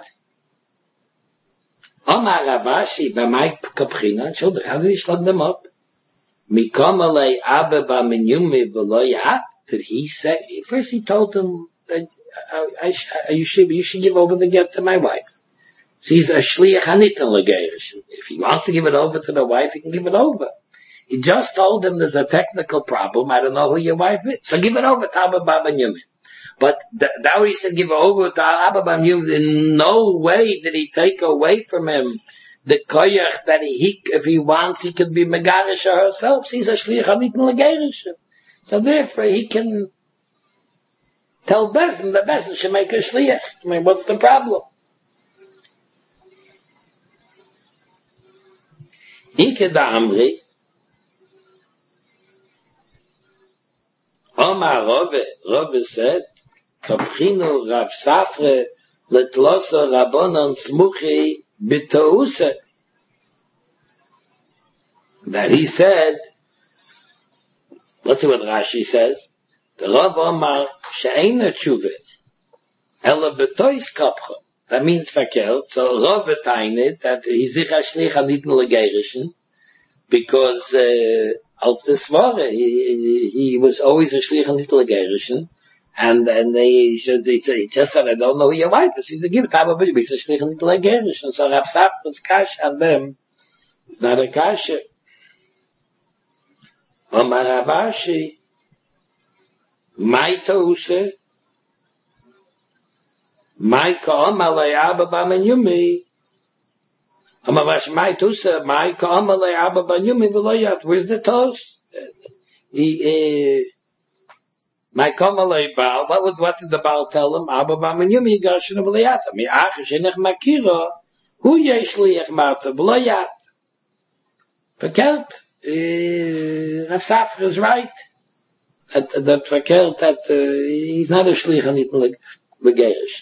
Omar Ravashi b'may Kaprina. Children, how did he slug them up? Mikom alei Abba b'minyumi v'lo yat. Did he say? First he told them that you should give over the get to my wife. So he's a shliach hanitan legerish. If he wants to give it over to the wife, he can give it over. He just told them there's a technical problem. I don't know who your wife is. So give it over to Abba Ba Binyumi. But now he said give it over to Abba Ba Binyumi. In no way did he take away from him the koyach that if he wants, he could be megarish herself. So he's a shliach hanitan legerish. So therefore he can tell Bezdin, the Bezdin should make a shliach. I mean, what's the problem? Ike da Amri, Omar Rove said, Kapchinu Rav Safre letlosa Rabbonon Smuchi b'touse. That he said, let's see what Rashi says. The Rav Omar she'eina tshuva, ela b'tois kapcha. That means verkehrt. So Rav tained that he's sich a shlich anitn legerischen, because auf the svare he was always a shlich anitn legerischen, and he just said, I don't know who your wife is. He said, give it to Abba, he's a shlich anitn legerischen. So Rav Safra's kash on them is not a kasha. Omar Ravashi, my touse, my ka'amalei Abba Ba Binyumi. Omar Ravashi, my touse, my ka'amalei Abba Ba Binyumi v'lo yat. Where's the toast? my kamalei Baal, what did the Baal tell him? Abba Bamenyumi Gashin of Leata. Mi Achishinech Makira, who Yeshliach Marta, Blayat. Verkehrt, Rav Safra is right. That verkehrt, that he's not a Shlich and not Legerish.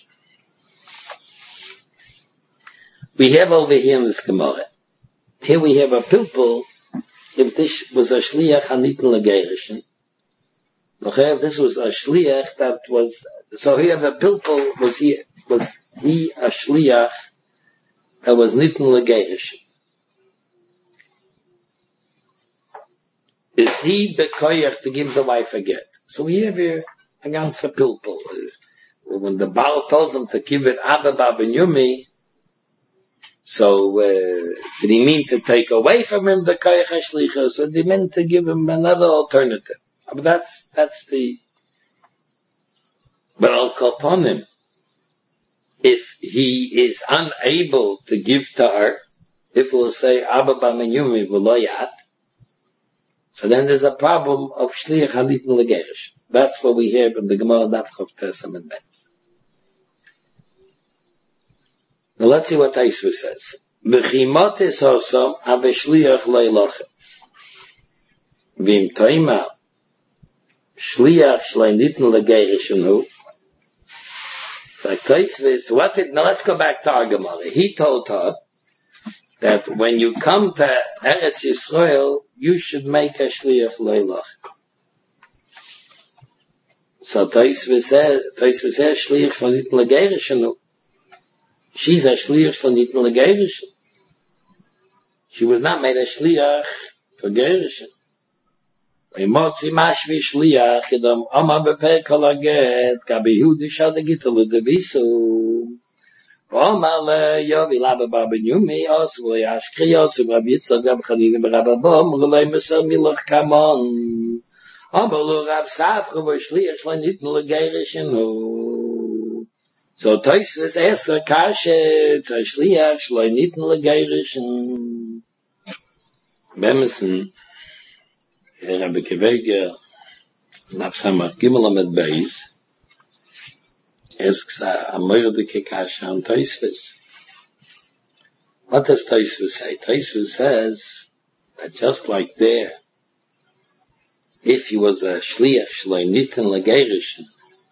We have over here in this Gemara, here we have a pilpul, if this was a Shliach and not Legerish. If this was a shliach that was, so here the pilpul was he a shliach that was nitten legerish? Is he bekoyach to give the wife a get? So we have here a ganze pilpul. When the Baal told him to give it Abba Bamenyumi, so did he mean to take away from him the koyach shlicha? So did he mean to give him another alternative? But that's the, but I'll call upon him. If he is unable to give to her, if we'll say, Abba Bamenyumi v'loyat, so then there's a problem of Shliach Hadith Legerish. That's what we hear in the Gemara Daf Testament Beis. Now let's see what Taisva says. B'chimot is osam, ave Shliach leilochem. V'im toima, Shliach Shleinitin Legerishenu. Now let's go back to our Gemara. He told her that when you come to Eretz Yisrael, you should make a Shliach Leilach. So Taisva says Shliach Shleinitin Legerishenu. She's a Shliach Shleinitin Legerishenu. She was not made a Shliach for Gerishenu. Imotzi mashvi shliach idam ama beper kolaget kabi Yehudi shal degitelu devisu v'omar le yovi laba Bamenyumi osu v'yashkri osu Rabbi Yitzchak Rab Chanina b'Rabba Bom v'lei meser milach kamon amar lo Rav Safra v'shliach shleinitin legerishenu. So Tosfos asks her kasha it's a shliach shleinitin legerishenu. Bemesen Rabbi Kevega, Nafsamach Gimel Amid Beis, asks a moirdike kasha on Tosfos. What does Tosfos say? Tosfos says that just like there, if he was a shliach shleinitin legerishenu,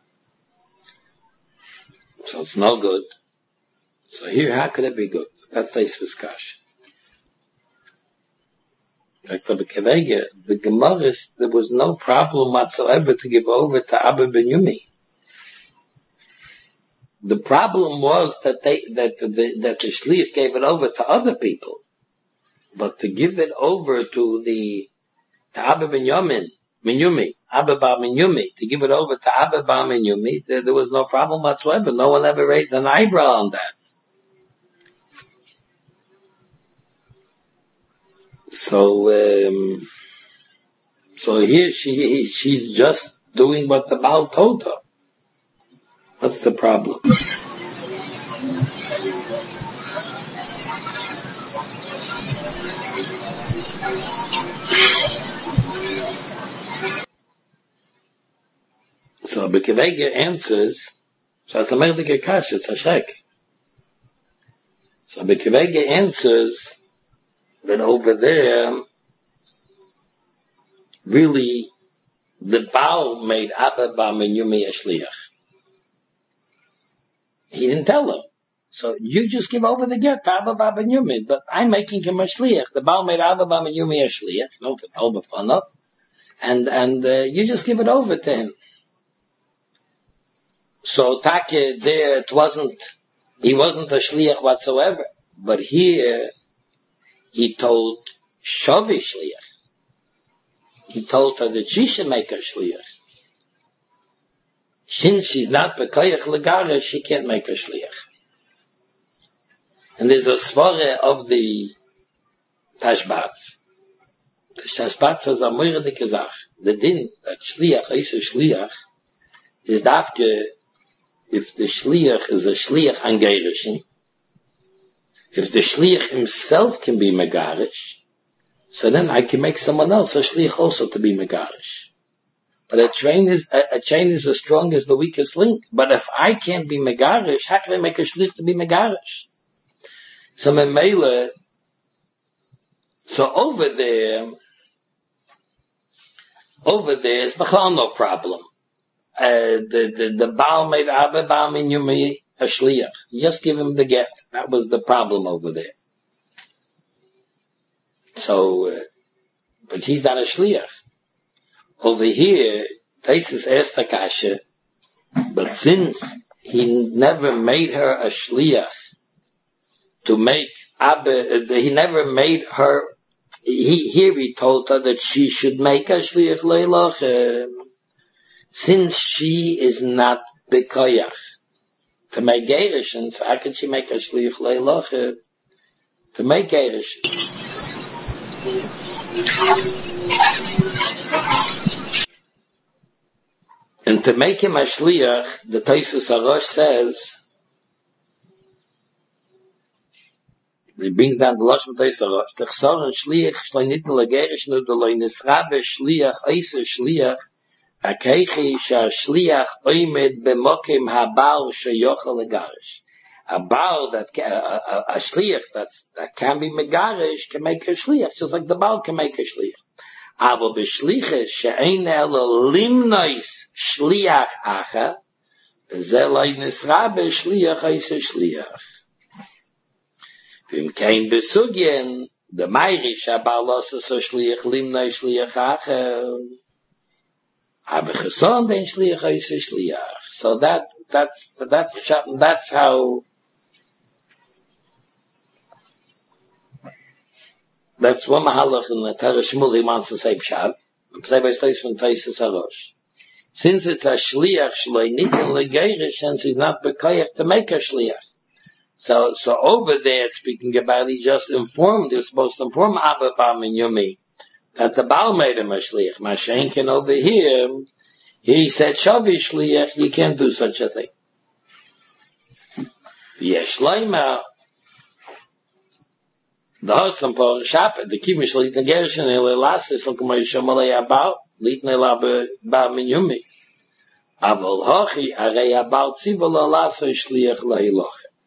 so it's no good. So here, how could it be good? That's Tosfos kasha. Like the Kevega, the Gemara, there was no problem whatsoever to give over to Abba Bamenyumi. The problem was that the Shliach gave it over to other people. But to give it over to Abba Bamenyumi, Abba Bamenyumi, to give it over to Abba Bamenyumi, there was no problem whatsoever. No one ever raised an eyebrow on that. So here she's just doing what the Baal told her. What's the problem? So Bekevega answers, so it's a merdike kasha, it's a shrek. So Bekevega answers that over there, really, the Baal made Abba Bamenyumi a shliach. He didn't tell him. So you just give over the get to Abba Bamenyumi, but I'm making him a shliach. The Baal made Abba Bamenyumi a shliach, no to tell the fun up, and you just give it over to him. So Take there, he wasn't a shliach whatsoever, but here, he told Shovi shliach. He told her that she should make a shliach. Since she's not bekoyach legara, she can't make a shliach. And there's a svara of the Tashbats. The Tashbats says a moirdik zach. The din that shliach is a shliach is dafke if the shliach is a shliach angerishin. If the shliach himself can be megarish, So then I can make someone else a shliach also to be megarish. But a chain is as strong as the weakest link. But if I can't be megarish, how can I make a shliach to be megarish? So memele, so over there is no problem. The Baal made Abba Baal min Yumi a shliach. Just give him the get. That was the problem over there. So, but he's not a shliach. Over here, Taisus asked the kasha, but since he never made her a shliach to make Abba, he never made her. He told her that she should make a shliach leilach. Since she is not bekoyach to make gerishon, so how can she make a shliach leilach to make gerishon? And to make him a shliach, the Taisus Harosh says, he brings down the Lashon Taisus Harosh, Techsoren shliach shleinitin legerishon u'deloi nisrabe shliach eise shliach Akeichi shliach oimed b'mokim habal sheyochel legarish. A baal that a shliach that can be megarish can make a shliach, just like the baal can make a shliach. Avo b'shliches she'ein elo limnois shliach acha, zelay nisra b'shliach eise shliach. V'im kein besugyen the mayrish habal osa so shliach limnois shliach acha. So that's how, that's one mahalach in the Torah Shmuel he wants to say pshat. Since it's a shliach shloi nitin legerish, since he's not bekoyach to make a shliach. So over there it's speaking about, he just informed, you're supposed to inform Abba Bam and Yumi that the Baal made him a shliach. Mashenkin over here, he said, Shavi shliach, you can't do such a thing. Yesh leima, the husband for Shapet, the kimish litna gershon, ele lasis, l'kumay shomalei abal, litna labe ba min yumi. Avol hochi, arei abal tzivol alaso shliach lehiloche.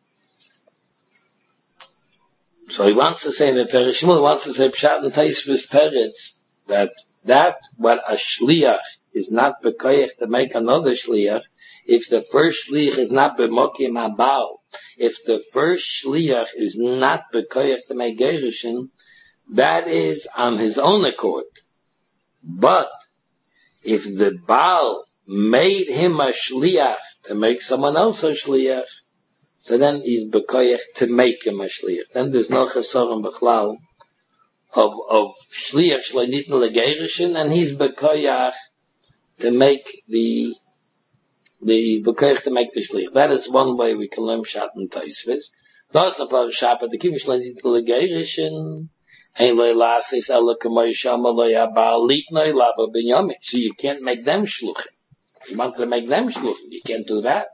So he wants to say in the Torah Shmuel, he wants to say Pshat and Taisvis Teretz, that what a shliach is not bekoyach to make another shliach, if the first shliach is not b'mokim habal, if the first shliach is not bekoyach to make gerushin, that is on his own accord. But if the Baal made him a shliach to make someone else a shliach, so then he's bekoyach to make him a shliach. Then there's no chesaron b'chlal of shliach shloi nitin legerushin, and he's bekoyach to make the bekoyach to make the shliach. That is one way we can learn pshat and taisvis. That's the part of Shabbat. The kimish shloi nitin legerushin ein lo lasis ela k'may shama lo yabal litnoi laba binyamin. So you can't make them shluchim. You want to make them shluchim, you can't do that.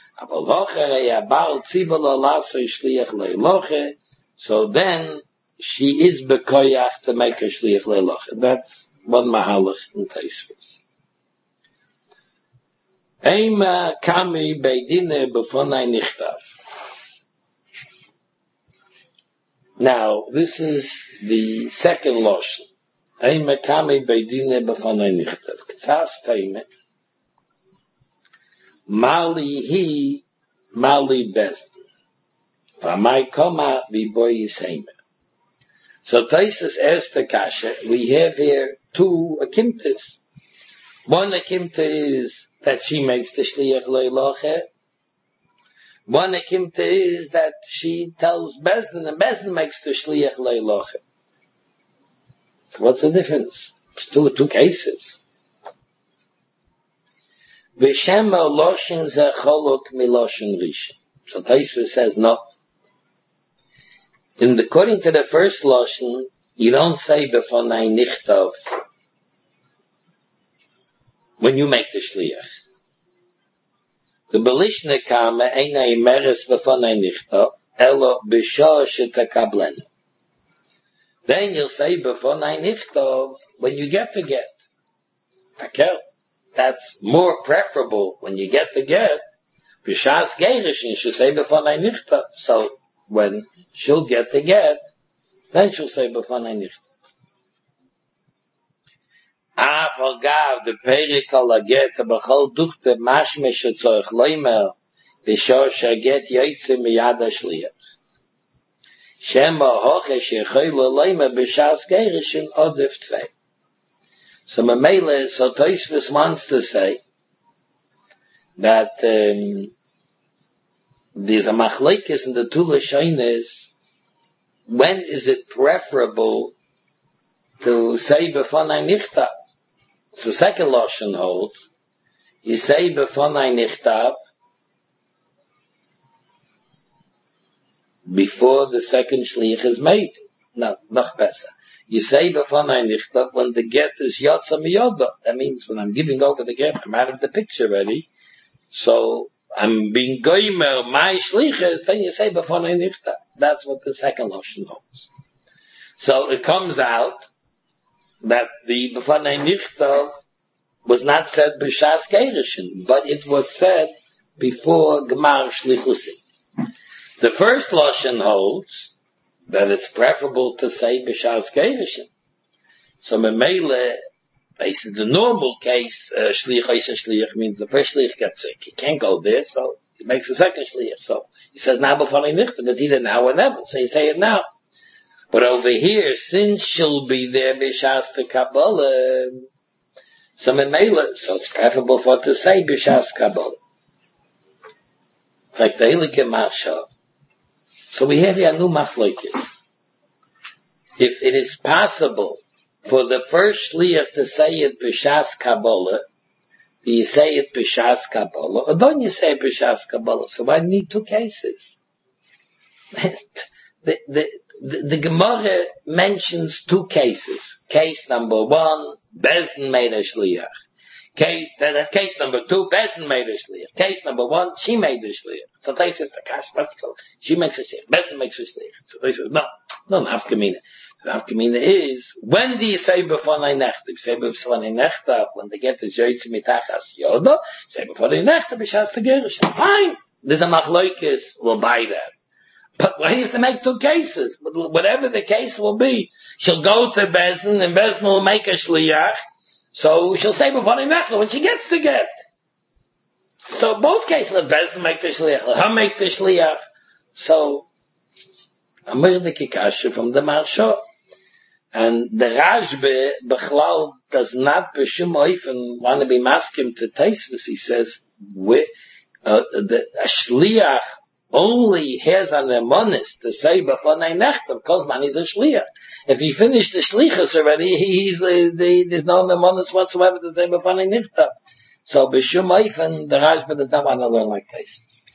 So then she is bekoyach to make a shliach leiloch. That's one mahalach in Taisvis. Eima kami beidine befonai nichtav. Now this is the second lashon. Eima kami beidine befonai nichtav. K'tzas teime. Mali best. V'amai koma v'boy yisheime. So Taisus asked the kasha, we have here two akimtas. One akimta is that she makes the shliach leiloche. One akimta is that she tells Bezdin, and Bezdin makes the shliach leiloche. So what's the difference? It's two cases. V'shema loshin ze cholok miloshin rishon. So Taisva says no. According to the first loshin, you don't say befonai nichtav when you make the shliach. The belishne kame eina imeres befonai nichtav elo b'shah shetakablen. Then you'll say b'fonai nichtov when you get the get. Okay, that's more preferable when you get the get. B'shas geirish, you should say b'fonai nichtov. So when she'll get the get, then she'll say b'fonai nichtov. Afagav the perikal aget b'chol duchte mashmesh tzorich loimer b'shor shaget yaitze miyad hashliach. Shema hoche shechol loimer b'shas gerishin odef tvei. So Mamela, so Tosfos wants to say that there's a machlekes in the two lashonos. When is it preferable to say b'fonai nichtav? So second lashon holds, you say b'fonai nichtav before the second shliach is made. No, noch besser. You say b'fonai nichtav when the get is yotza miyoda. That means when I'm giving over the get, I'm out of the picture already. So I'm being goymer my shlichus. Then you say b'fonai nichtav. That's what the second lashon holds. So it comes out that the b'fonai nichtav was not said b'shas gerishin, but it was said before gemar shlichusi. The first lashon holds that it's preferable to say b'shas gerishin. So memele, basically the normal case, shliach means the first shliach gets sick. He can't go there, so he makes a second shliach. So he says now b'fonai nichtav. It's either now or never. So you say it now. But over here, since she'll be there b'shas the Kabbalah, so it's preferable for it to say b'shas Kabbalah. Like the Hilike Marsha. So we have here new machlokes. If it is possible for the first shliach to say it b'shas Kabbalah, do you say it b'shas Kabbalah, or don't you say b'shas Kabbalah? So I need two cases. The Gemara mentions two cases. Case number one, Bezdin made a shliach. That's case number two, Bezdin made a shliach. Case number one, she made a shliach. So they says the kash, let's go. She makes a shliach. Bezdin makes a shliach. So they says no, nafkamina. The nafkamina is, when do you say b'fonai nechtav? You say b'fonai nechtav when they get the joytz mitachas yoda. Say b'fonai nechtav b'shas tegerish. Fine. There's a machlokes. We'll buy that. But why do you have to make two cases? Whatever the case will be, she'll go to Bezdin, and Bezdin will make a shliach. So she'll say b'fonai nechtav when she gets the get. So both cases, Bezdin make the shliach, her make the shliach. So Amir the Kikasha from the Marsha. And the Rashbe, Bechlal, does not b'shum oifen want to be maskim to Tosfos. He says, a shliach only has an emonis to say b'fonai nechtav, because man is a shliach. If he finished the shlichus already, there's no emonis whatsoever to say b'fonai nechtav. So b'shum oifen, the Rashbe does not want to learn like Tosfos.